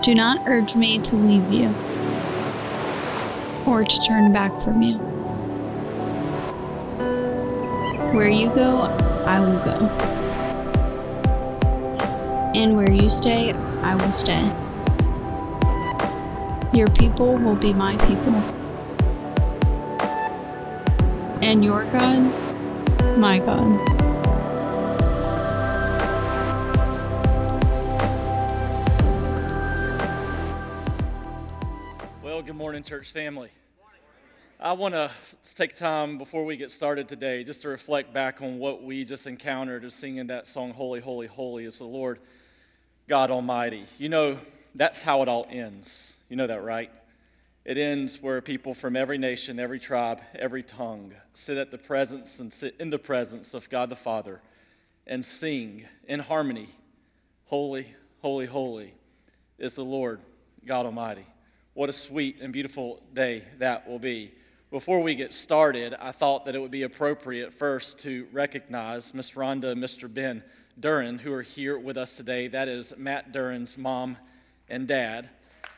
Do not urge me to leave you or to turn back from you. Where you go, I will go. And where you stay, I will stay. Your people will be my people. And your God, my God. Well, good morning, church family. I want to take time before we get started today just to reflect back on what we just encountered as singing that song, Holy, Holy, Holy is the Lord God Almighty. You know, that's how it all ends. You know that, right? It ends where people from every nation, every tribe, every tongue sit at the presence and sit in the presence of God the Father and sing in harmony, Holy, Holy, Holy is the Lord God Almighty. What a sweet and beautiful day that will be. Before we get started, I thought that it would be appropriate first to recognize Miss Rhonda and Mr. Ben Duran, who are here with us today. That is Matt Duran's mom and dad.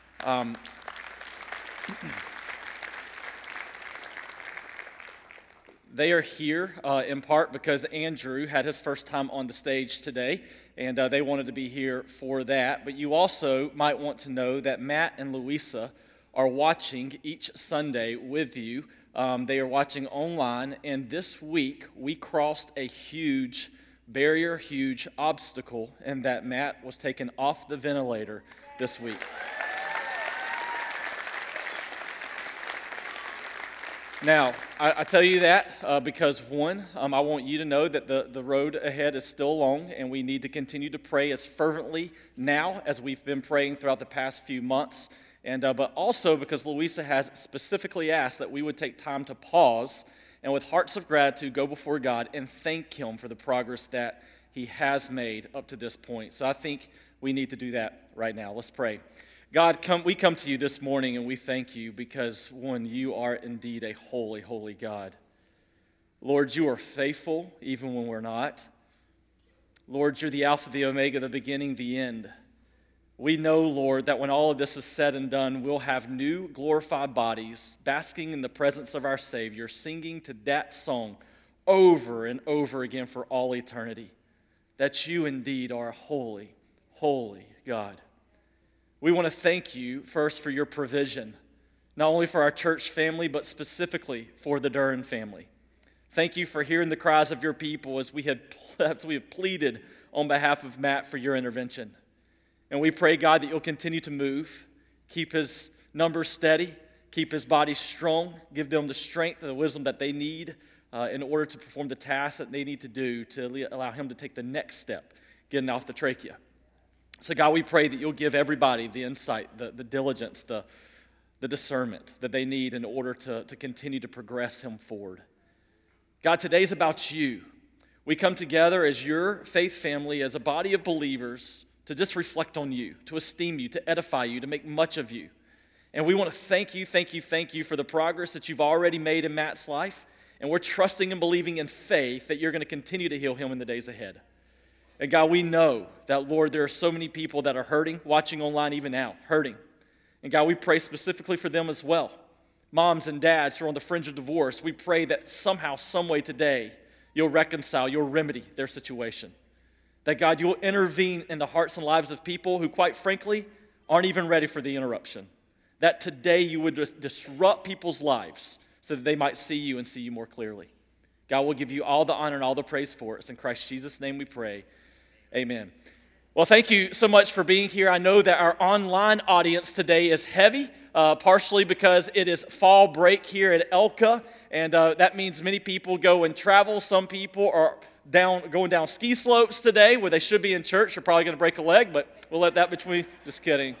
They are here in part because Andrew had his first time on the stage today, and they wanted to be here for that. But you also might want to know that Matt and Louisa are watching each Sunday with you. They are watching online, and this week we crossed a huge barrier, huge obstacle, and that Matt was taken off the ventilator this week. Now, I tell you that because, one, I want you to know that the road ahead is still long, and we need to continue to pray as fervently now as we've been praying throughout the past few months. And but also because Louisa has specifically asked that we would take time to pause and with hearts of gratitude go before God and thank Him for the progress that He has made up to this point. So I think we need to do that right now. Let's pray. God, we come to you this morning and we thank you because, one, you are indeed a holy, holy God. Lord, you are faithful even when we're not. Lord, you're the Alpha, the Omega, the beginning, the end. We know, Lord, that when all of this is said and done, we'll have new glorified bodies, basking in the presence of our Savior, singing to that song over and over again for all eternity, that you indeed are a holy, holy God. We want to thank you first for your provision, not only for our church family, but specifically for the Duran family. Thank you for hearing the cries of your people as we have pleaded on behalf of Matt for your intervention. And we pray, God, that you'll continue to move, keep his numbers steady, keep his body strong, give them the strength and the wisdom that they need in order to perform the tasks that they need to do to allow him to take the next step, getting off the trachea. So, God, we pray that you'll give everybody the insight, the diligence, the discernment that they need in order to continue to progress him forward. God, today's about you. We come together as your faith family, as a body of believers, to just reflect on you, to esteem you, to edify you, to make much of you. And we want to thank you for the progress that you've already made in Matt's life. And we're trusting and believing in faith that you're going to continue to heal him in the days ahead. And God, we know that, Lord, there are so many people that are hurting, watching online even now, hurting. And God, we pray specifically for them as well. Moms and dads who are on the fringe of divorce, we pray that somehow, some way today, you'll reconcile, you'll remedy their situation. That, God, you'll intervene in the hearts and lives of people who, quite frankly, aren't even ready for the interruption. That today you would disrupt people's lives so that they might see you and see you more clearly. God will give you all the honor and all the praise for it. It's in Christ Jesus' name we pray. Amen. Well, thank you so much for being here. I know that our online audience today is heavy, partially because it is fall break here at Elka, and that means many people go and travel. Some people are going down ski slopes today where they should be in church. They're probably going to break a leg, but we'll let that between. Just kidding.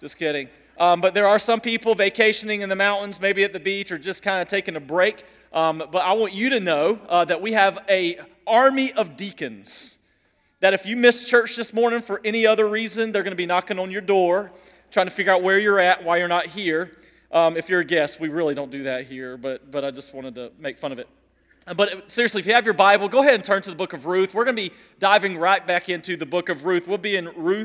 But there are some people vacationing in the mountains, maybe at the beach, or just kind of taking a break. But I want you to know that we have an army of deacons that if you missed church this morning for any other reason, they're going to be knocking on your door, trying to figure out where you're at, why you're not here. If you're a guest, we really don't do that here, but I just wanted to make fun of it. But seriously, if you have your Bible, go ahead and turn to the book of Ruth. We're going to be diving right back into the book of Ruth. We'll be in Ruth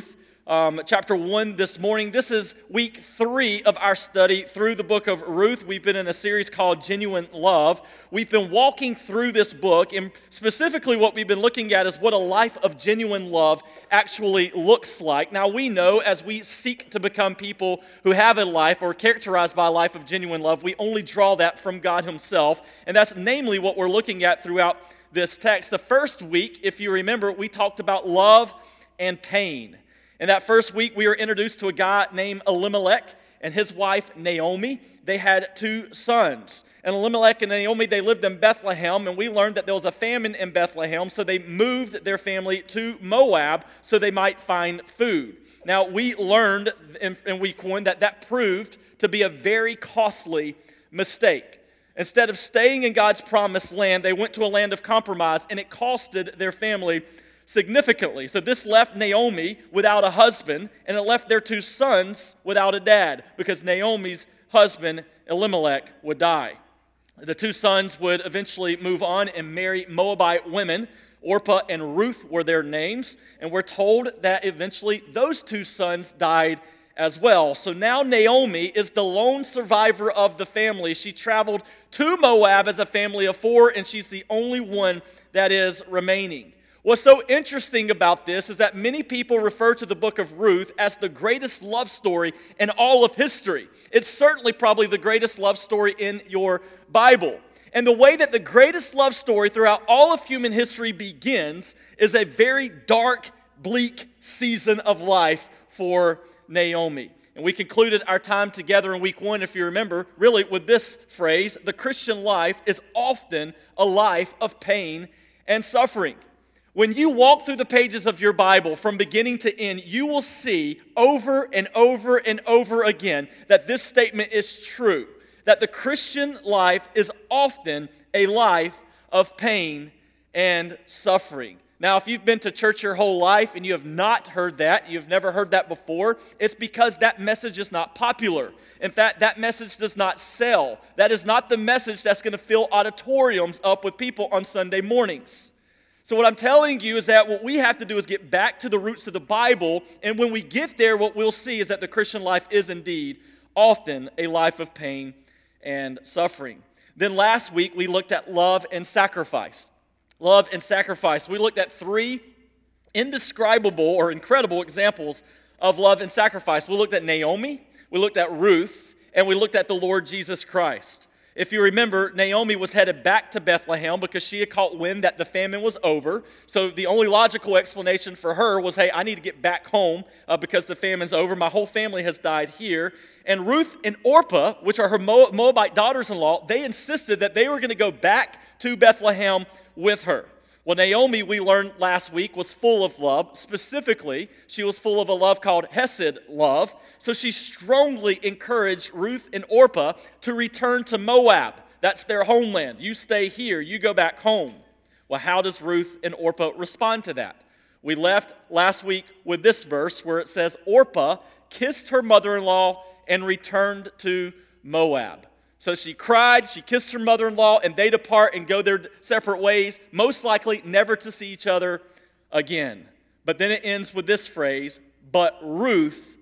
chapter 1 this morning. This is week 3 of our study through the book of Ruth. We've been in a series called Genuine Love. We've been walking through this book, and specifically what we've been looking at is what a life of genuine love actually looks like. Now, we know as we seek to become people who have a life or characterized by a life of genuine love, we only draw that from God Himself, and that's namely what we're looking at throughout this text. The first week, if you remember, we talked about love and pain. In that first week, we were introduced to a guy named Elimelech and his wife Naomi. They had 2 sons. And Elimelech and Naomi, they lived in Bethlehem, and we learned that there was a famine in Bethlehem, so they moved their family to Moab so they might find food. Now, we learned in week 1 that proved to be a very costly mistake. Instead of staying in God's promised land, they went to a land of compromise, and it costed their family significantly. So this left Naomi without a husband, and it left their 2 sons without a dad, because Naomi's husband, Elimelech, would die. The 2 sons would eventually move on and marry Moabite women. Orpah and Ruth were their names, and we're told that eventually those 2 sons died as well. So now Naomi is the lone survivor of the family. She traveled to Moab as a family of 4, and she's the only one that is remaining. What's so interesting about this is that many people refer to the book of Ruth as the greatest love story in all of history. It's certainly probably the greatest love story in your Bible. And the way that the greatest love story throughout all of human history begins is a very dark, bleak season of life for Naomi. And we concluded our time together in week 1, if you remember, really with this phrase: the Christian life is often a life of pain and suffering. When you walk through the pages of your Bible from beginning to end, you will see over and over and over again that this statement is true, that the Christian life is often a life of pain and suffering. Now, if you've been to church your whole life and you have not heard that, you've never heard that before, it's because that message is not popular. In fact, that message does not sell. That is not the message that's going to fill auditoriums up with people on Sunday mornings. So what I'm telling you is that what we have to do is get back to the roots of the Bible, and when we get there, what we'll see is that the Christian life is indeed often a life of pain and suffering. Then last week, we looked at love and sacrifice. Love and sacrifice. We looked at 3 indescribable or incredible examples of love and sacrifice. We looked at Naomi, we looked at Ruth, and we looked at the Lord Jesus Christ. If you remember, Naomi was headed back to Bethlehem because she had caught wind that the famine was over. So the only logical explanation for her was, hey, I need to get back home because the famine's over. My whole family has died here. And Ruth and Orpah, which are her Moabite daughters-in-law, they insisted that they were going to go back to Bethlehem with her. Well, Naomi, we learned last week, was full of love. Specifically, she was full of a love called Hesed love. So she strongly encouraged Ruth and Orpah to return to Moab. That's their homeland. You stay here. You go back home. Well, how does Ruth and Orpah respond to that? We left last week with this verse where it says, Orpah kissed her mother-in-law and returned to Moab. So she cried, she kissed her mother-in-law, and they depart and go their separate ways, most likely never to see each other again. But then it ends with this phrase, but Ruth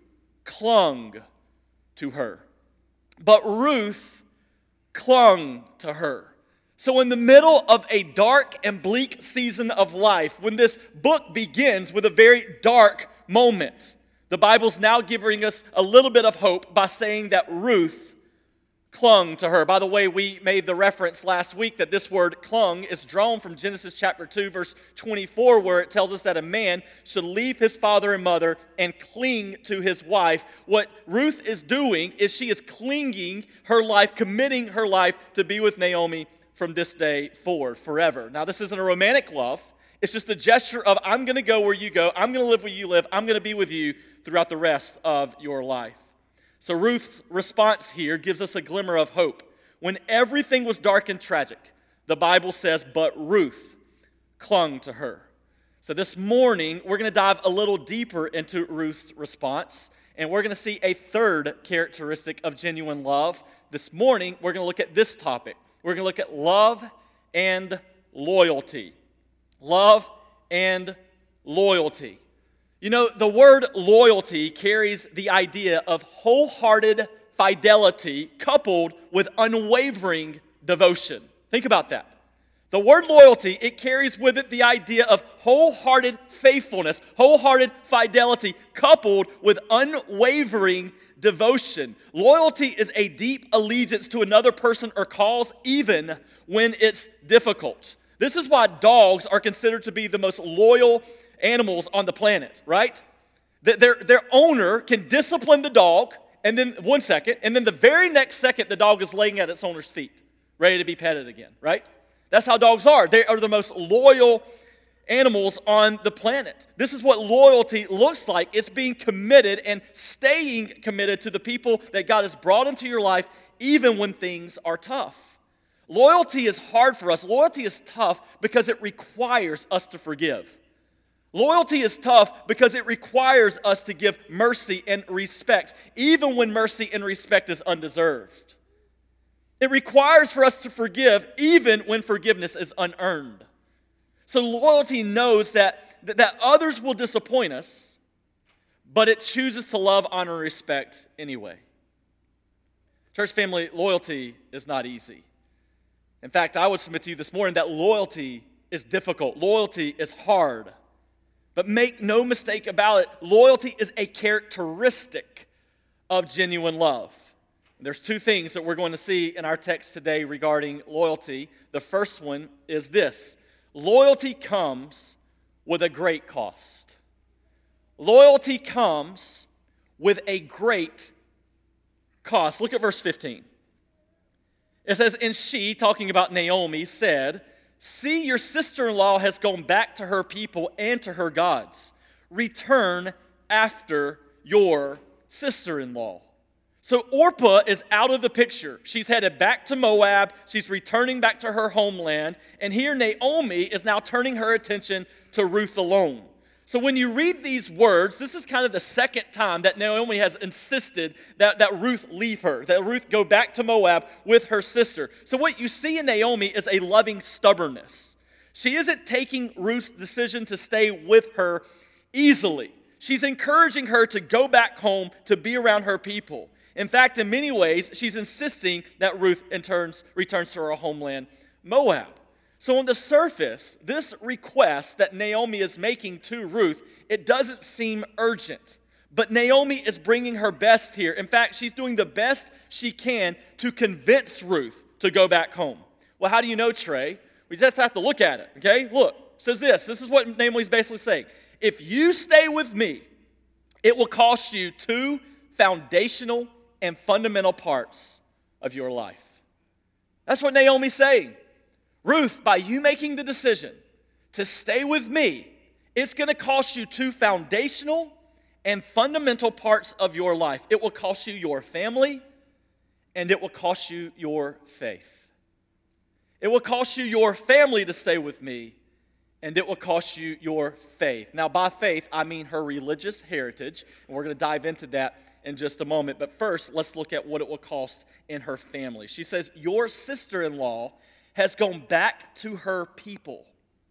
clung to her. But Ruth clung to her. So in the middle of a dark and bleak season of life, when this book begins with a very dark moment, the Bible's now giving us a little bit of hope by saying that Ruth clung to her. By the way, we made the reference last week that this word clung is drawn from Genesis chapter 2, verse 24, where it tells us that a man should leave his father and mother and cling to his wife. What Ruth is doing is she is clinging her life, committing her life to be with Naomi from this day forward, forever. Now, this isn't a romantic love. It's just a gesture of, I'm going to go where you go. I'm going to live where you live. I'm going to be with you throughout the rest of your life. So Ruth's response here gives us a glimmer of hope. When everything was dark and tragic, the Bible says, but Ruth clung to her. So this morning, we're going to dive a little deeper into Ruth's response, and we're going to see a third characteristic of genuine love. This morning, we're going to look at this topic. We're going to look at love and loyalty. Love and loyalty. You know, the word loyalty carries the idea of wholehearted fidelity coupled with unwavering devotion. Think about that. The word loyalty, it carries with it the idea of wholehearted faithfulness, wholehearted fidelity coupled with unwavering devotion. Loyalty is a deep allegiance to another person or cause even when it's difficult. This is why dogs are considered to be the most loyal animals on the planet, right? Their owner can discipline the dog, and then the very next second the dog is laying at its owner's feet, ready to be petted again, right? That's how dogs are. They are the most loyal animals on the planet. This is what loyalty looks like. It's being committed and staying committed to the people that God has brought into your life, even when things are tough. Loyalty is hard for us. Loyalty is tough because it requires us to forgive. Loyalty is tough because it requires us to give mercy and respect, even when mercy and respect is undeserved. It requires for us to forgive even when forgiveness is unearned. So loyalty knows that others will disappoint us, but it chooses to love, honor, and respect anyway. Church family, loyalty is not easy. In fact, I would submit to you this morning that loyalty is difficult. Loyalty is hard. But make no mistake about it, loyalty is a characteristic of genuine love. There's two things that we're going to see in our text today regarding loyalty. The first one is this: loyalty comes with a great cost. Loyalty comes with a great cost. Look at verse 15. It says, "And she," talking about Naomi, said, "See, your sister-in-law has gone back to her people and to her gods. Return after your sister-in-law." So Orpah is out of the picture. She's headed back to Moab. She's returning back to her homeland. And here Naomi is now turning her attention to Ruth alone. So when you read these words, this is kind of the second time that Naomi has insisted that Ruth leave her, that Ruth go back to Moab with her sister. So what you see in Naomi is a loving stubbornness. She isn't taking Ruth's decision to stay with her easily. She's encouraging her to go back home to be around her people. In fact, in many ways, she's insisting that Ruth returns to her homeland, Moab. So on the surface, this request that Naomi is making to Ruth, it doesn't seem urgent. But Naomi is bringing her best here. In fact, she's doing the best she can to convince Ruth to go back home. Well, how do you know, Trey? We just have to look at it, okay? Look, it says this. This is what Naomi's basically saying. If you stay with me, it will cost you two foundational and fundamental parts of your life. That's what Naomi's saying. Ruth, by you making the decision to stay with me, it's going to cost you two foundational and fundamental parts of your life. It will cost you your family, and it will cost you your faith. It will cost you your family to stay with me, and it will cost you your faith. Now, by faith, I mean her religious heritage, and we're going to dive into that in just a moment. But first, let's look at what it will cost in her family. She says, your sister-in-law has gone back to her people.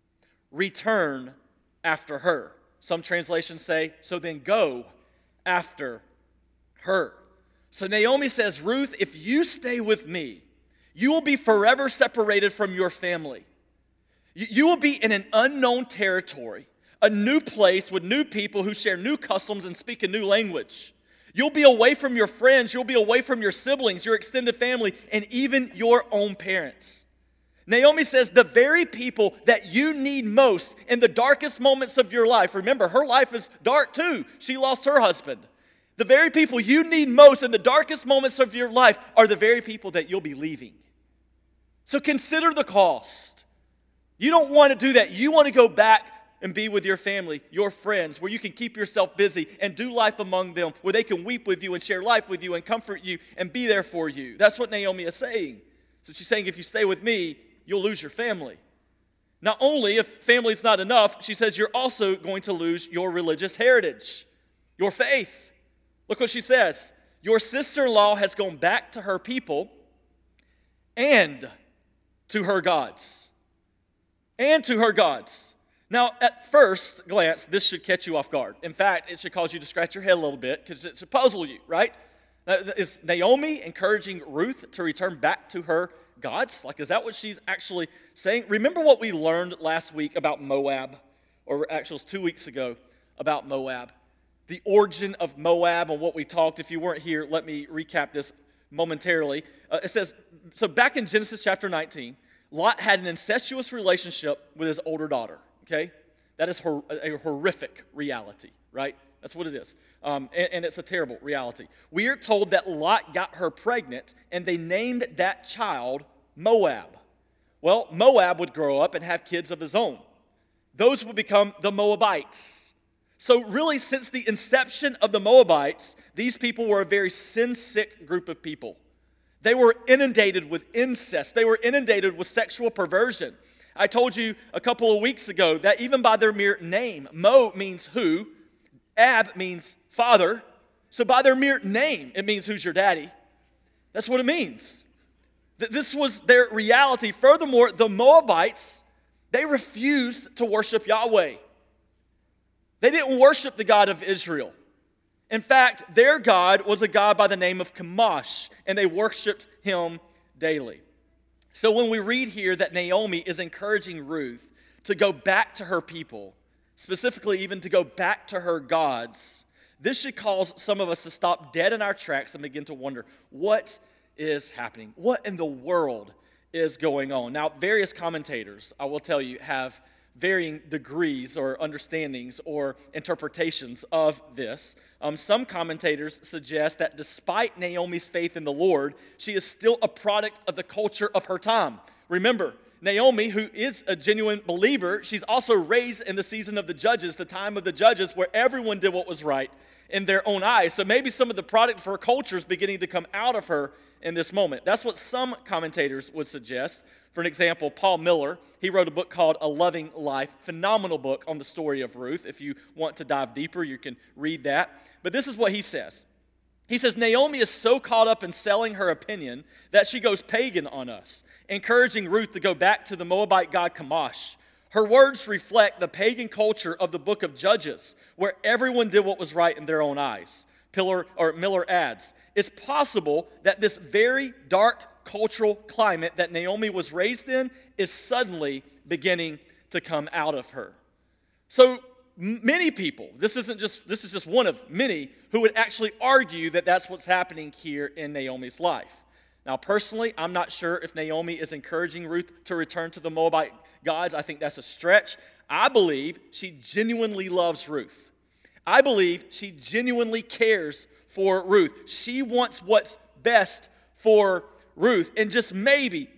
Return after her. Some translations say, so then go after her. So Naomi says, Ruth, if you stay with me, you will be forever separated from your family. You will be in an unknown territory, a new place with new people who share new customs and speak a new language. You'll be away from your friends, you'll be away from your siblings, your extended family, and even your own parents. Naomi says the very people that you need most in the darkest moments of your life, remember, her life is dark too. She lost her husband. The very people you need most in the darkest moments of your life are the very people that you'll be leaving. So consider the cost. You don't want to do that. You want to go back and be with your family, your friends, where you can keep yourself busy and do life among them, where they can weep with you and share life with you and comfort you and be there for you. That's what Naomi is saying. So she's saying, if you stay with me, you'll lose your family. Not only, if family is not enough, she says you're also going to lose your religious heritage, your faith. Look what she says. Your sister-in-law has gone back to her people and to her gods. And to her gods. Now, at first glance, this should catch you off guard. In fact, it should cause you to scratch your head a little bit because it should puzzle you, right? Is Naomi encouraging Ruth to return back to her gods? Like, is that what she's actually saying? Remember what we learned last week about Moab, or actually it was 2 weeks ago about Moab? The origin of Moab and what we talked. If you weren't here, let me recap this momentarily. It says, so back in Genesis chapter 19, Lot had an incestuous relationship with his older daughter, okay? That is a horrific reality, right? That's what it is. And it's a terrible reality. We are told that Lot got her pregnant, and they named that child Moab. Well, Moab would grow up and have kids of his own. Those would become the Moabites. So really, since the inception of the Moabites, these people were a very sin-sick group of people. They were inundated with incest. They were inundated with sexual perversion. I told you a couple of weeks ago that even by their mere name, Mo means who, Ab means father. So by their mere name, it means who's your daddy. That's what it means. This was their reality. Furthermore, the Moabites, they refused to worship Yahweh. They didn't worship the God of Israel. In fact, their God was a god by the name of Chemosh, and they worshiped him daily. So when we read here that Naomi is encouraging Ruth to go back to her people, specifically even to go back to her gods, this should cause some of us to stop dead in our tracks and begin to wonder, what is happening? What in the world is going on? Now, various commentators, I will tell you, have varying degrees or understandings or interpretations of this. Some commentators suggest that despite Naomi's faith in the Lord, she is still a product of the culture of her time. Remember, Naomi, who is a genuine believer, she's also raised in the season of the Judges, the time of the Judges, where everyone did what was right in their own eyes. So maybe some of the product of her culture is beginning to come out of her in this moment. That's what some commentators would suggest. For an example, Paul Miller, he wrote a book called A Loving Life, phenomenal book on the story of Ruth. If you want to dive deeper, you can read that. But this is what he says. He says, Naomi is so caught up in selling her opinion that she goes pagan on us, encouraging Ruth to go back to the Moabite god Chemosh. Her words reflect the pagan culture of the book of Judges, where everyone did what was right in their own eyes. Miller adds, it's possible that this very dark cultural climate that Naomi was raised in is suddenly beginning to come out of her. So many people, this is just one of many, who would actually argue that that's what's happening here in Naomi's life. Now, personally, I'm not sure if Naomi is encouraging Ruth to return to the Moabite gods. I think that's a stretch. I believe she genuinely loves Ruth. I believe she genuinely cares for Ruth. She wants what's best for Ruth. And just maybe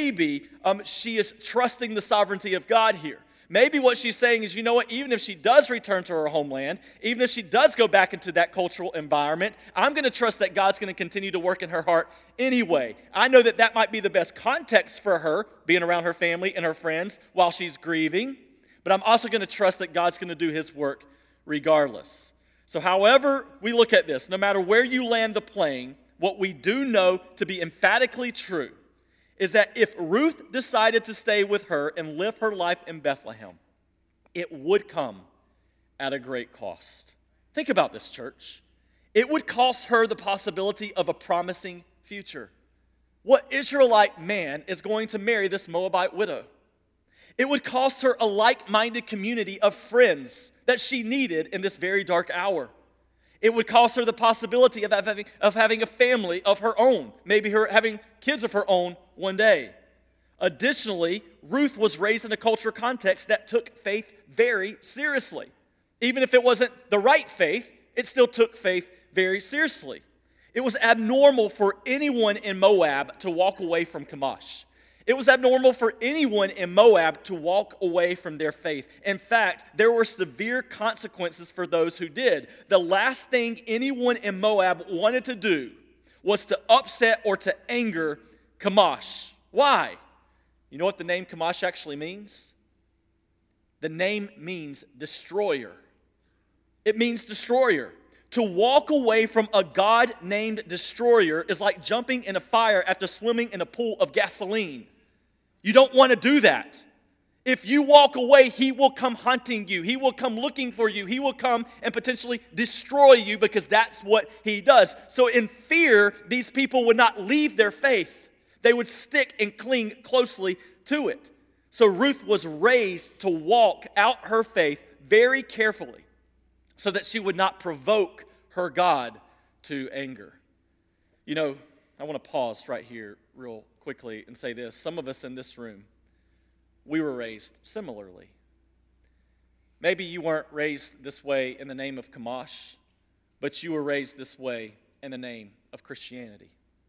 she is trusting the sovereignty of God here. Maybe what she's saying is, you know what, even if she does return to her homeland, even if she does go back into that cultural environment, I'm going to trust that God's going to continue to work in her heart anyway. I know that that might be the best context for her, being around her family and her friends while she's grieving, but I'm also going to trust that God's going to do his work regardless. So however we look at this, no matter where you land the plane, what we do know to be emphatically true is that if Ruth decided to stay with her and live her life in Bethlehem, it would come at a great cost. Think about this, church. It would cost her the possibility of a promising future. What Israelite man is going to marry this Moabite widow? It would cost her a like-minded community of friends that she needed in this very dark hour. It would cost her the possibility of having a family of her own, maybe her having kids of her own one day. Additionally, Ruth was raised in a cultural context that took faith very seriously. Even if it wasn't the right faith, it still took faith very seriously. It was abnormal for anyone in Moab to walk away from Chemosh. It was abnormal for anyone in Moab to walk away from their faith. In fact, there were severe consequences for those who did. The last thing anyone in Moab wanted to do was to upset or to anger Chemosh. Why? You know what the name Chemosh actually means? The name means destroyer. It means destroyer. To walk away from a God named destroyer is like jumping in a fire after swimming in a pool of gasoline. You don't want to do that. If you walk away, he will come hunting you. He will come looking for you. He will come and potentially destroy you because that's what he does. So in fear, these people would not leave their faith. They would stick and cling closely to it. So Ruth was raised to walk out her faith very carefully so that she would not provoke her God to anger. You know, I want to pause right here real quickly and say this. Some of us in this room, we were raised similarly. Maybe you weren't raised this way in the name of Kamash, but you were raised this way in the name of Christianity.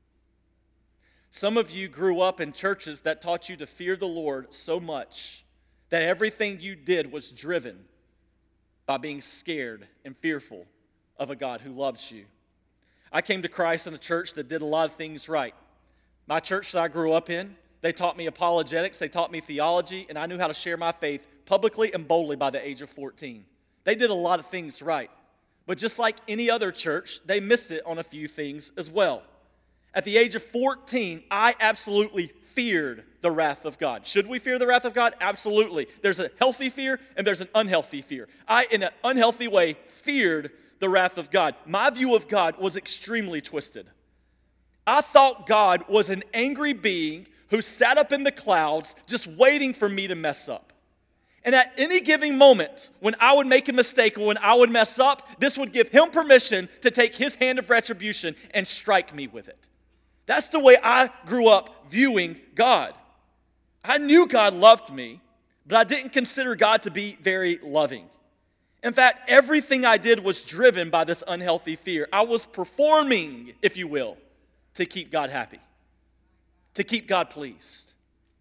Some of you grew up in churches that taught you to fear the Lord so much that everything you did was driven by being scared and fearful of a God who loves you. I came to Christ in a church that did a lot of things right. My church that I grew up in, they taught me apologetics, they taught me theology, and I knew how to share my faith publicly and boldly by the age of 14. They did a lot of things right. But just like any other church, they missed it on a few things as well. At the age of 14, I absolutely feared the wrath of God. Should we fear the wrath of God? Absolutely. There's a healthy fear and there's an unhealthy fear. I, in an unhealthy way, feared the wrath of God. My view of God was extremely twisted. I thought God was an angry being who sat up in the clouds just waiting for me to mess up. And at any given moment, when I would make a mistake or when I would mess up, this would give him permission to take his hand of retribution and strike me with it. That's the way I grew up viewing God. I knew God loved me, but I didn't consider God to be very loving. In fact, everything I did was driven by this unhealthy fear. I was performing, if you will, to keep God happy, to keep God pleased.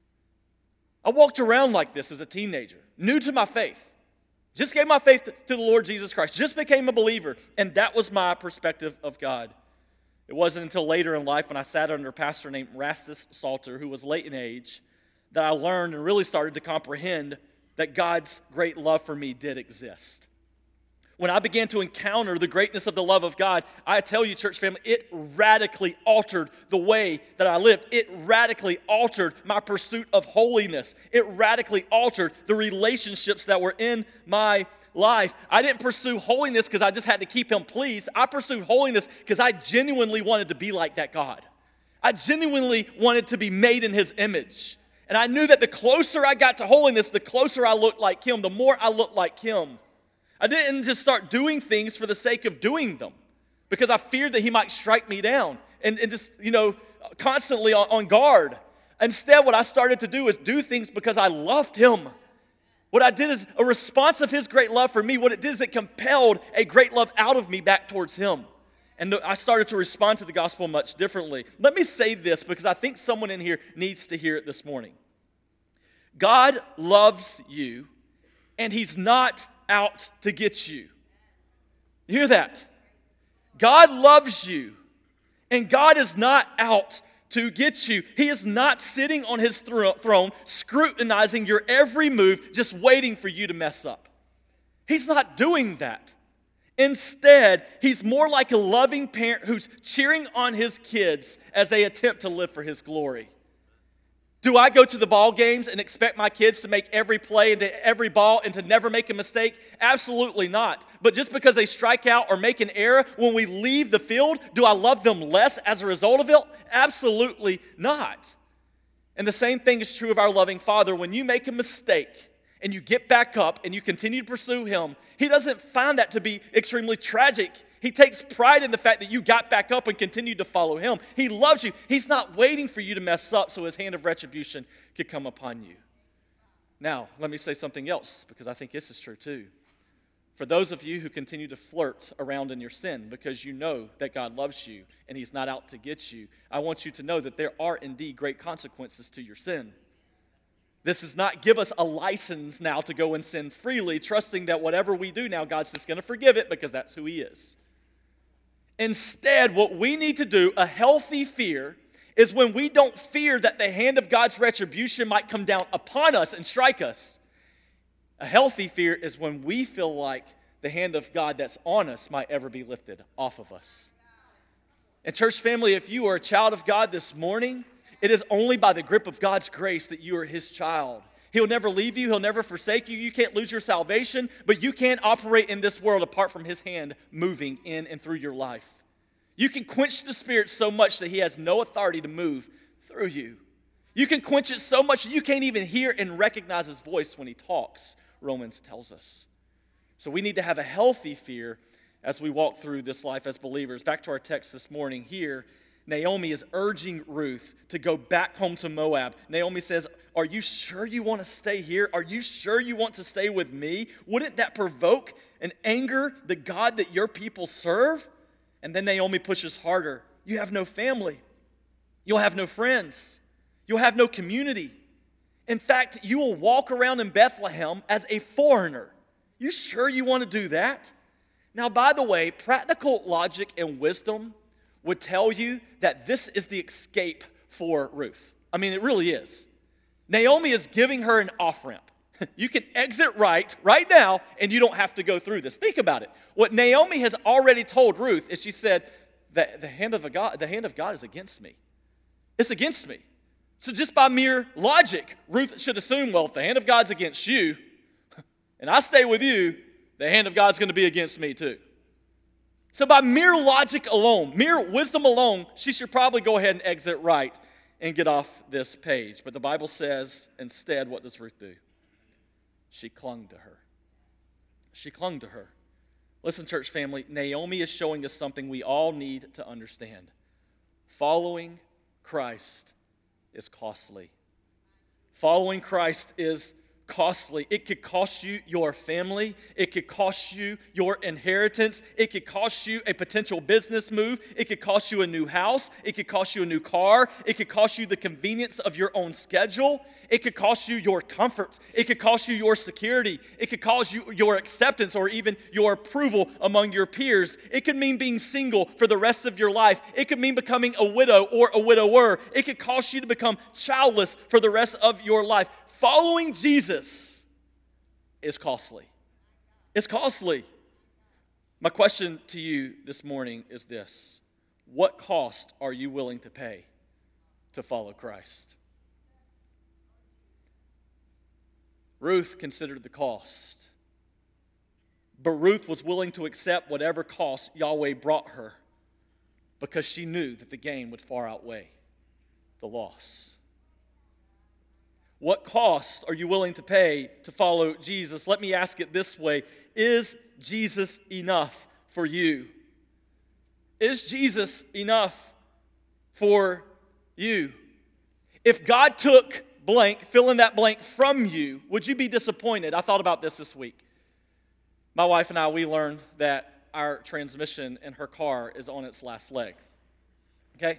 I walked around like this as a teenager, new to my faith. Just gave my faith to the Lord Jesus Christ, just became a believer, and that was my perspective of God. It wasn't until later in life when I sat under a pastor named Rastus Salter, who was late in age, that I learned and really started to comprehend that God's great love for me did exist. When I began to encounter the greatness of the love of God, I tell you, church family, it radically altered the way that I lived. It radically altered my pursuit of holiness. It radically altered the relationships that were in my life. I didn't pursue holiness because I just had to keep him pleased. I pursued holiness because I genuinely wanted to be like that God. I genuinely wanted to be made in his image. And I knew that the closer I got to holiness, the closer I looked like him, the more I looked like him. I didn't just start doing things for the sake of doing them because I feared that he might strike me down and just, constantly on guard. Instead, what I started to do is do things because I loved him. What I did is a response of his great love for me. What it did is it compelled a great love out of me back towards him. And I started to respond to the gospel much differently. Let me say this because I think someone in here needs to hear it this morning. God loves you, and he's not out to get you. You hear that? God loves you, and God is not out to get you. He is not sitting on his throne scrutinizing your every move, just waiting for you to mess up. He's not doing that. Instead, he's more like a loving parent who's cheering on his kids as they attempt to live for his glory. Do I go to the ball games and expect my kids to make every play into every ball and to never make a mistake? Absolutely not. But just because they strike out or make an error when we leave the field, do I love them less as a result of it? Absolutely not. And the same thing is true of our loving Father. When you make a mistake and you get back up and you continue to pursue him, he doesn't find that to be extremely tragic. He takes pride in the fact that you got back up and continued to follow him. He loves you. He's not waiting for you to mess up so his hand of retribution could come upon you. Now, let me say something else because I think this is true too. For those of you who continue to flirt around in your sin because you know that God loves you and he's not out to get you, I want you to know that there are indeed great consequences to your sin. This does not give us a license now to go and sin freely, trusting that whatever we do now, God's just going to forgive it because that's who he is. Instead, what we need to do, a healthy fear, is when we don't fear that the hand of God's retribution might come down upon us and strike us. A healthy fear is when we feel like the hand of God that's on us might ever be lifted off of us. And church family, if you are a child of God this morning, it is only by the grip of God's grace that you are his child. He'll never leave you. He'll never forsake you. You can't lose your salvation, but you can't operate in this world apart from his hand moving in and through your life. You can quench the Spirit so much that he has no authority to move through you. You can quench it so much that you can't even hear and recognize his voice when he talks, Romans tells us. So we need to have a healthy fear as we walk through this life as believers. Back to our text this morning here, Naomi is urging Ruth to go back home to Moab. Naomi says, are you sure you want to stay here? Are you sure you want to stay with me? Wouldn't that provoke and anger the God that your people serve? And then Naomi pushes harder. You have no family. You'll have no friends. You'll have no community. In fact, you will walk around in Bethlehem as a foreigner. You sure you want to do that? Now, by the way, practical logic and wisdom would tell you that this is the escape for Ruth. I mean, it really is. Naomi is giving her an off-ramp. You can exit right now, and you don't have to go through this. Think about it. What Naomi has already told Ruth is she said, the hand of God is against me. It's against me. So just by mere logic, Ruth should assume, well, if the hand of God's against you, and I stay with you, the hand of God's going to be against me too. So by mere logic alone, mere wisdom alone, she should probably go ahead and exit right and get off this page. But the Bible says, instead, what does Ruth do? She clung to her. She clung to her. Listen, church family, Naomi is showing us something we all need to understand. Following Christ is costly. Following Christ is costly. It could cost you your family. It could cost you your inheritance. It could cost you a potential business move. It could cost you a new house. It could cost you a new car. It could cost you the convenience of your own schedule. It could cost you your comfort. It could cost you your security. It could cost you your acceptance or even your approval among your peers. It could mean being single for the rest of your life. It could mean becoming a widow or a widower. It could cost you to become childless for the rest of your life. Following Jesus is costly. It's costly. My question to you this morning is this: what cost are you willing to pay to follow Christ? Ruth considered the cost, but Ruth was willing to accept whatever cost Yahweh brought her because she knew that the gain would far outweigh the loss. What cost are you willing to pay to follow Jesus? Let me ask it this way: is Jesus enough for you? Is Jesus enough for you? If God took blank, fill in that blank from you, would you be disappointed? I thought about this week. My wife and I, we learned that our transmission in her car is on its last leg. Okay?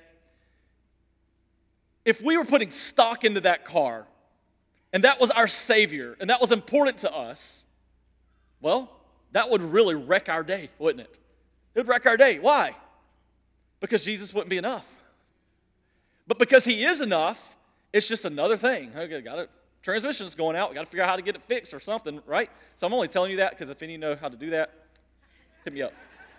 If we were putting stock into that car, and that was our Savior, and that was important to us, well, that would really wreck our day, wouldn't it? It would wreck our day. Why? Because Jesus wouldn't be enough. But because he is enough, it's just another thing. Okay, got it. Transmission's going out. We got to figure out how to get it fixed or something, right? So I'm only telling you that because if any of you know how to do that, hit me up.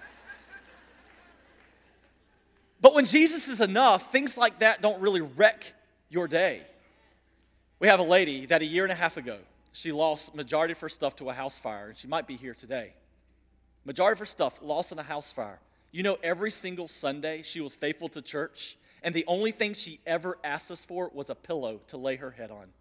But when Jesus is enough, things like that don't really wreck your day. We have a lady that a year and a half ago, she lost majority of her stuff to a house fire, and she might be here today. Majority of her stuff lost in a house fire. You know, every single Sunday she was faithful to church, and the only thing she ever asked us for was a pillow to lay her head on.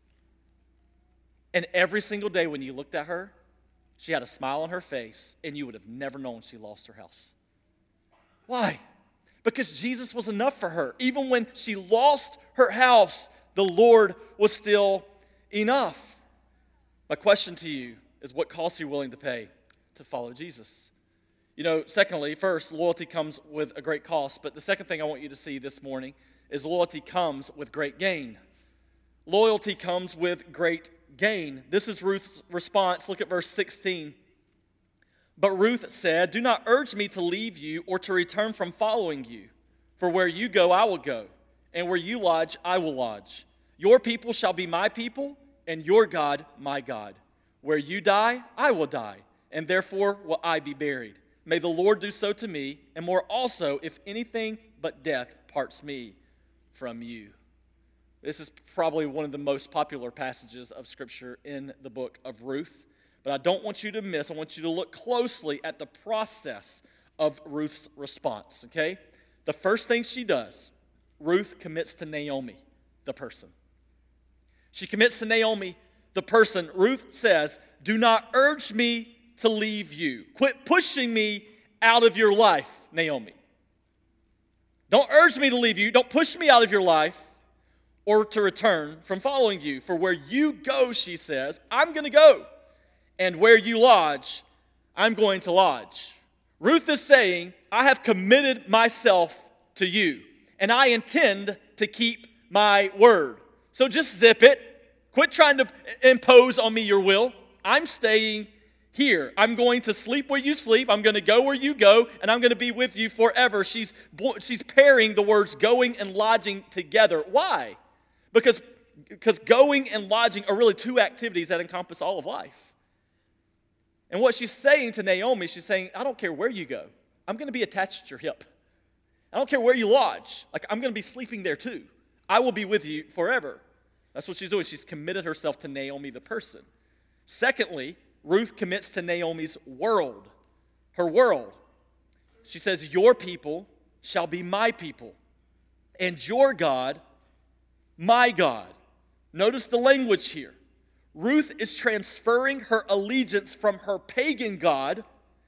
And every single day when you looked at her, she had a smile on her face, and you would have never known she lost her house. Why? Because Jesus was enough for her. Even when she lost her house, the Lord was still enough. My question to you is, what cost are you willing to pay to follow Jesus? You know, secondly, first, loyalty comes with a great cost. But the second thing I want you to see this morning is loyalty comes with great gain. Loyalty comes with great gain. This is Ruth's response. Look at verse 16. But Ruth said, "Do not urge me to leave you or to return from following you. For where you go, I will go, and where you lodge, I will lodge. Your people shall be my people, and your God my God. Where you die, I will die, and therefore will I be buried. May the Lord do so to me, and more also, if anything but death parts me from you." This is probably one of the most popular passages of Scripture in the book of Ruth. But I don't want you to miss, I want you to look closely at the process of Ruth's response, okay? The first thing she does, Ruth commits to Naomi, the person. She commits to Naomi, the person. Ruth says, do not urge me to leave you. Quit pushing me out of your life, Naomi. Don't urge me to leave you. Don't push me out of your life or to return from following you. For where you go, she says, I'm going to go. And where you lodge, I'm going to lodge. Ruth is saying, I have committed myself to you, and I intend to keep my word. So just zip it. Quit trying to impose on me your will. I'm staying here. I'm going to sleep where you sleep. I'm going to go where you go, and I'm going to be with you forever. She's pairing the words going and lodging together. Why? Because going and lodging are really two activities that encompass all of life. And what she's saying to Naomi, she's saying, I don't care where you go. I'm going to be attached to your hip. I don't care where you lodge. Like, I'm going to be sleeping there too. I will be with you forever. That's what she's doing. She's committed herself to Naomi, the person. Secondly, Ruth commits to Naomi's world, her world. She says, your people shall be my people, and your God, my God. Notice the language here. Ruth is transferring her allegiance from her pagan God,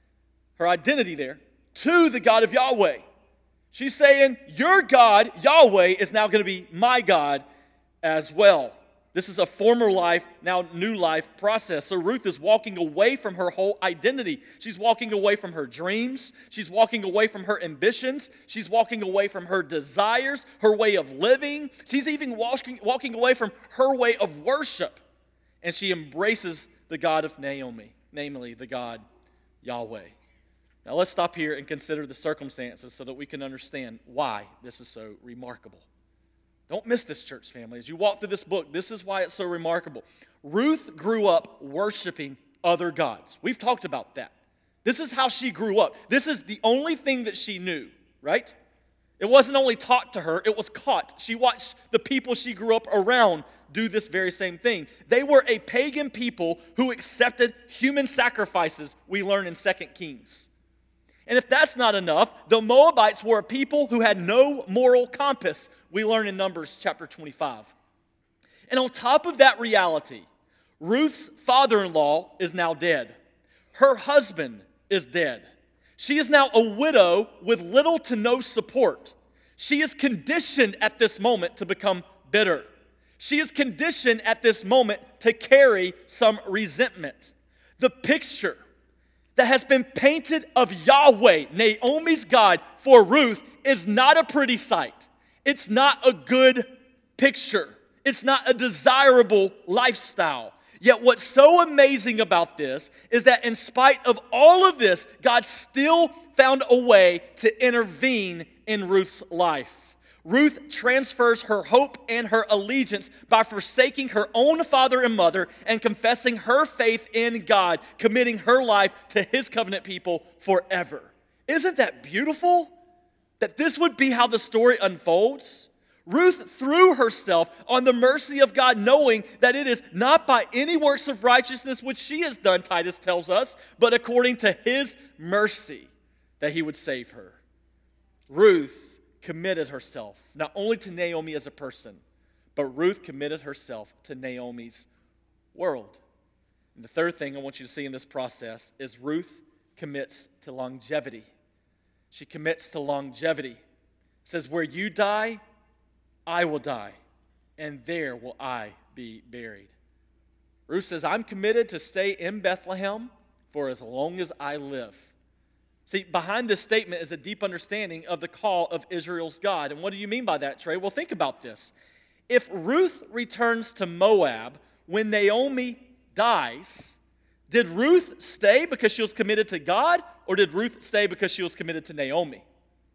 her identity there, to the God of Yahweh. She's saying, your God, Yahweh, is now going to be my God as well. This is a former life, now new life process. So Ruth is walking away from her whole identity. She's walking away from her dreams. She's walking away from her ambitions. She's walking away from her desires, her way of living. She's even walking away from her way of worship. And she embraces the God of Naomi, namely the God Yahweh. Now let's stop here and consider the circumstances so that we can understand why this is so remarkable. Don't miss this, church family. As you walk through this book, this is why it's so remarkable. Ruth grew up worshiping other gods. We've talked about that. This is how she grew up. This is the only thing that she knew, right? It wasn't only taught to her, it was caught. She watched the people she grew up around do this very same thing. They were a pagan people who accepted human sacrifices, we learn in 2 Kings. And if that's not enough, the Moabites were a people who had no moral compass, we learn in Numbers chapter 25. And on top of that reality, Ruth's father-in-law is now dead. Her husband is dead. She is now a widow with little to no support. She is conditioned at this moment to become bitter. She is conditioned at this moment to carry some resentment. The picture that has been painted of Yahweh, Naomi's God, for Ruth is not a pretty sight. It's not a good picture. It's not a desirable lifestyle. Yet what's so amazing about this is that in spite of all of this, God still found a way to intervene in Ruth's life. Ruth transfers her hope and her allegiance by forsaking her own father and mother and confessing her faith in God, committing her life to His covenant people forever. Isn't that beautiful? That this would be how the story unfolds? Ruth threw herself on the mercy of God, knowing that it is not by any works of righteousness which she has done, Titus tells us, but according to His mercy that He would save her. Ruth committed herself not only to Naomi as a person, but Ruth committed herself to Naomi's world. And the third thing I want you to see in this process is Ruth commits to longevity. She commits to longevity. It says, where you die, I will die, and there will I be buried. Ruth says, I'm committed to stay in Bethlehem for as long as I live. See, behind this statement is a deep understanding of the call of Israel's God. And what do you mean by that, Trey? Well, think about this. If Ruth returns to Moab when Naomi dies, did Ruth stay because she was committed to God, or did Ruth stay because she was committed to Naomi?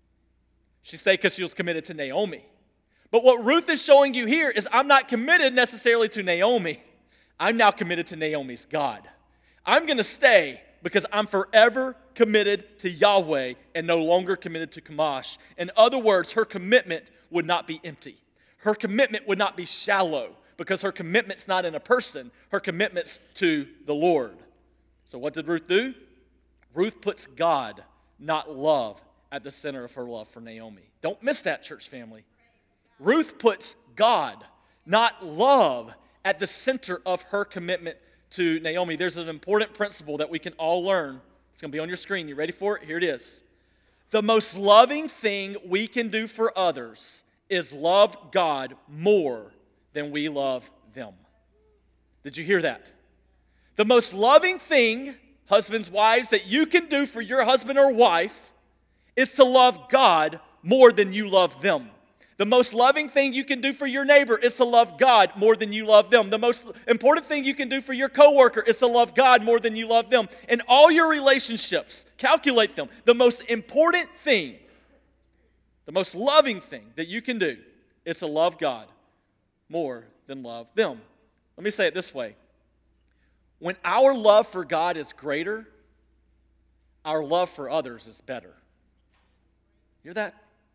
She stayed because she was committed to Naomi. But what Ruth is showing you here is I'm not committed necessarily to Naomi. I'm now committed to Naomi's God. I'm going to stay because I'm forever committed to Yahweh and no longer committed to Chemosh. In other words, her commitment would not be empty. Her commitment would not be shallow because her commitment's not in a person. Her commitment's to the Lord. So what did Ruth do? Ruth puts God, not love, at the center of her love for Naomi. Don't miss that, church family. Ruth puts God, not love, at the center of her commitment to Naomi. There's an important principle that we can all learn. It's going to be on your screen. You ready for it? Here it is. The most loving thing we can do for others is love God more than we love them. Did you hear that? The most loving thing, husbands, wives, that you can do for your husband or wife is to love God more than you love them. The most loving thing you can do for your neighbor is to love God more than you love them. The most important thing you can do for your coworker is to love God more than you love them. In all your relationships, calculate them. The most important thing, the most loving thing that you can do is to love God more than love them. Let me say it this way. When our love for God is greater, our love for others is better. Hear that?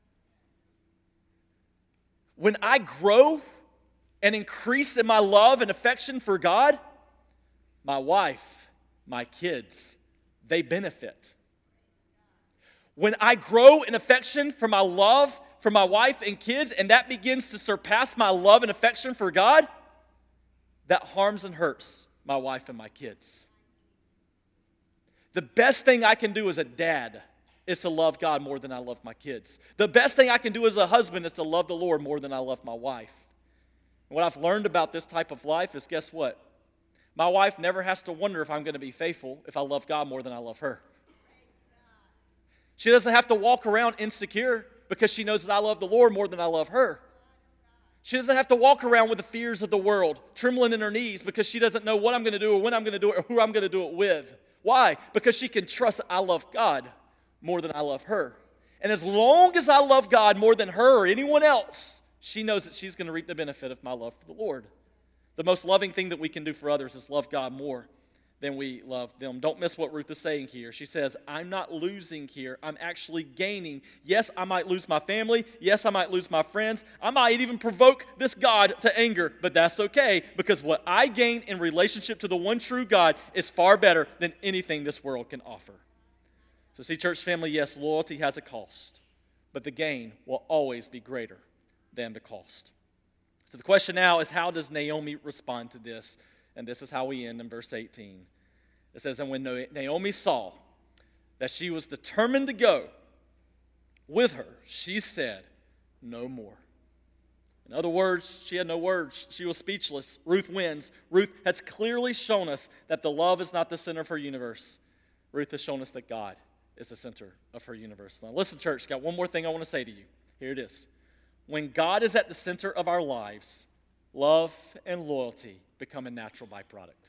When I grow and increase in my love and affection for God, my wife, my kids, they benefit. When I grow in affection for my love for my wife and kids, and that begins to surpass my love and affection for God, that harms and hurts my wife and my kids. The best thing I can do as a dad is to love God more than I love my kids. The best thing I can do as a husband is to love the Lord more than I love my wife. And what I've learned about this type of life is, guess what? My wife never has to wonder if I'm going to be faithful if I love God more than I love her. She doesn't have to walk around insecure because she knows that I love the Lord more than I love her. She doesn't have to walk around with the fears of the world, trembling in her knees because she doesn't know what I'm going to do or when I'm going to do it or who I'm going to do it with. Why? Because she can trust that I love God more than I love her. And as long as I love God more than her or anyone else, she knows that she's going to reap the benefit of my love for the Lord. The most loving thing that we can do for others is love God more than we love them. Don't miss what Ruth is saying here. She says, I'm not losing here. I'm actually gaining. Yes, I might lose my family. Yes, I might lose my friends. I might even provoke this God to anger, but that's okay because what I gain in relationship to the one true God is far better than anything this world can offer. So see, church family, yes, loyalty has a cost, but the gain will always be greater than the cost. So the question now is, how does Naomi respond to this? And this is how we end in verse 18. It says, and when Naomi saw that she was determined to go with her, she said, no more. In other words, she had no words. She was speechless. Ruth wins. Ruth has clearly shown us that the love is not the center of her universe. Ruth has shown us that God is the center of her universe. Now listen, church, got one more thing I want to say to you. Here it is. When God is at the center of our lives, love and loyalty become a natural byproduct.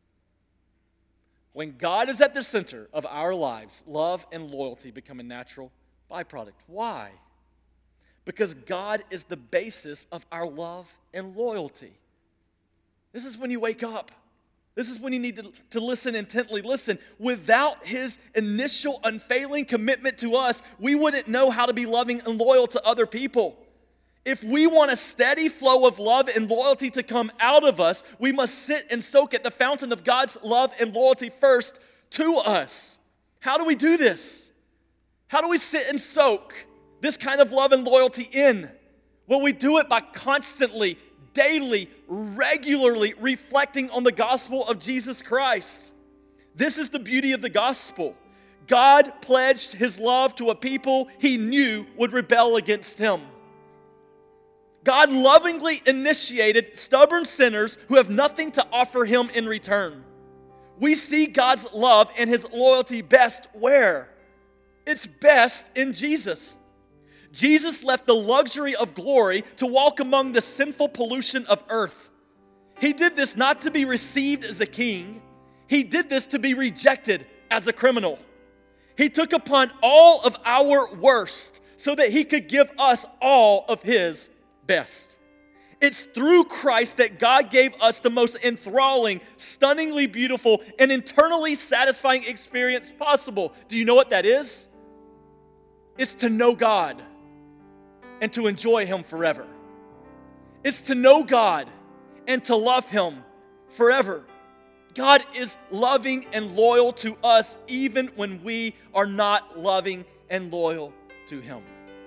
When God is at the center of our lives, love and loyalty become a natural byproduct. Why? Because God is the basis of our love and loyalty. This is when you wake up. This is when you need to listen intently. Listen, without his initial unfailing commitment to us, we wouldn't know how to be loving and loyal to other people. If we want a steady flow of love and loyalty to come out of us, we must sit and soak at the fountain of God's love and loyalty first to us. How do we do this? How do we sit and soak this kind of love and loyalty in? Well, we do it by constantly, daily, regularly reflecting on the gospel of Jesus Christ. This is the beauty of the gospel. God pledged his love to a people he knew would rebel against him. God lovingly initiated stubborn sinners who have nothing to offer him in return. We see God's love and his loyalty best where? It's best in Jesus. Jesus left the luxury of glory to walk among the sinful pollution of earth. He did this not to be received as a king. He did this to be rejected as a criminal. He took upon all of our worst so that he could give us all of his best. It's through Christ that God gave us the most enthralling, stunningly beautiful, and internally satisfying experience possible. Do you know what that is? It's to know God and to enjoy him forever. It's to know God and to love Him forever. God is loving and loyal to us even when we are not loving and loyal to Him.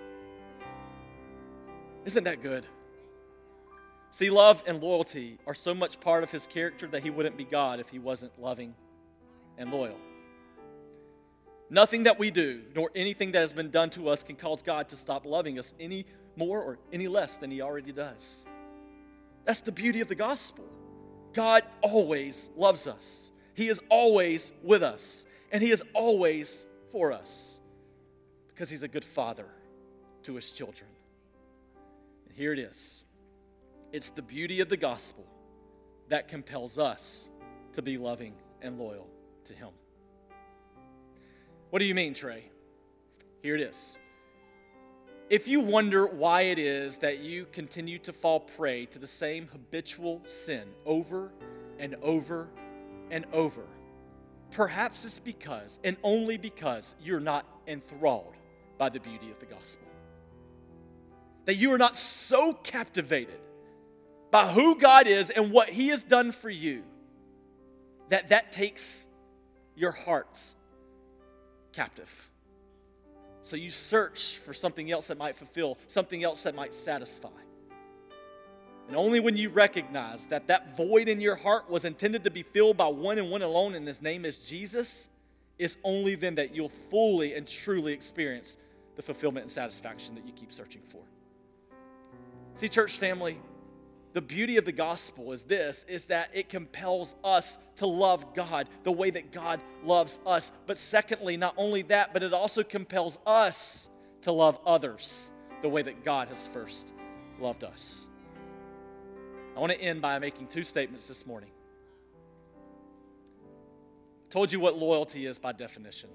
Isn't that good? See, love and loyalty are so much part of His character that He wouldn't be God if He wasn't loving and loyal. Nothing that we do, nor anything that has been done to us, can cause God to stop loving us any more or any less than He already does. That's the beauty of the gospel. God always loves us. He is always with us. And He is always for us because He's a good father to His children. And here it is. It's the beauty of the gospel that compels us to be loving and loyal to Him. What do you mean, Trey? Here it is. If you wonder why it is that you continue to fall prey to the same habitual sin over and over and over, perhaps it's because, and only because, you're not enthralled by the beauty of the gospel. That you are not so captivated by who God is and what He has done for you, that takes your heart captive. So you search for something else that might fulfill, something else that might satisfy. And only when you recognize that that void in your heart was intended to be filled by one and one alone, and His name is Jesus, it's only then that you'll fully and truly experience the fulfillment and satisfaction that you keep searching for. See, church family, the beauty of the gospel is this, is that it compels us to love God the way that God loves us. But secondly, not only that, but it also compels us to love others the way that God has first loved us. I want to end by making two statements this morning. I told you what loyalty is by definition.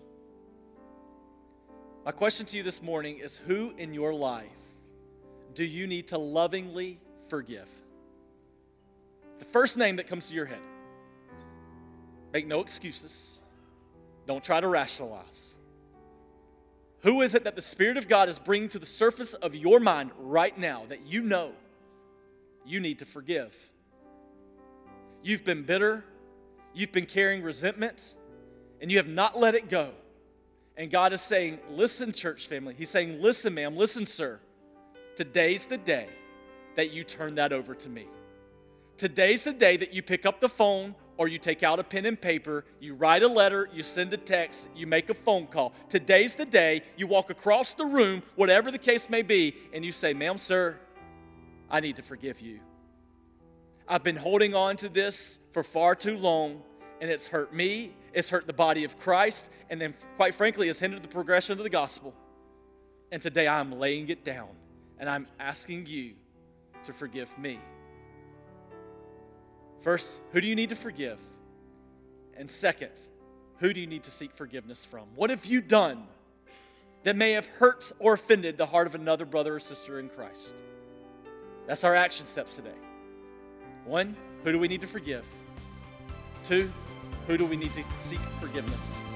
My question to you this morning is, who in your life do you need to lovingly forgive? The first name that comes to your head. Make no excuses. Don't try to rationalize. Who is it that the Spirit of God is bringing to the surface of your mind right now that you know you need to forgive? You've been bitter. You've been carrying resentment. And you have not let it go. And God is saying, listen, church family. He's saying, listen, ma'am. Listen, sir. Today's the day that you turn that over to me. Today's the day that you pick up the phone or you take out a pen and paper, you write a letter, you send a text, you make a phone call. Today's the day you walk across the room, whatever the case may be, and you say, ma'am, sir, I need to forgive you. I've been holding on to this for far too long, and it's hurt me, it's hurt the body of Christ, and then, quite frankly, it's hindered the progression of the gospel. And today I'm laying it down, and I'm asking you to forgive me. First, who do you need to forgive? And second, who do you need to seek forgiveness from? What have you done that may have hurt or offended the heart of another brother or sister in Christ? That's our action steps today. 1, who do we need to forgive? 2, who do we need to seek forgiveness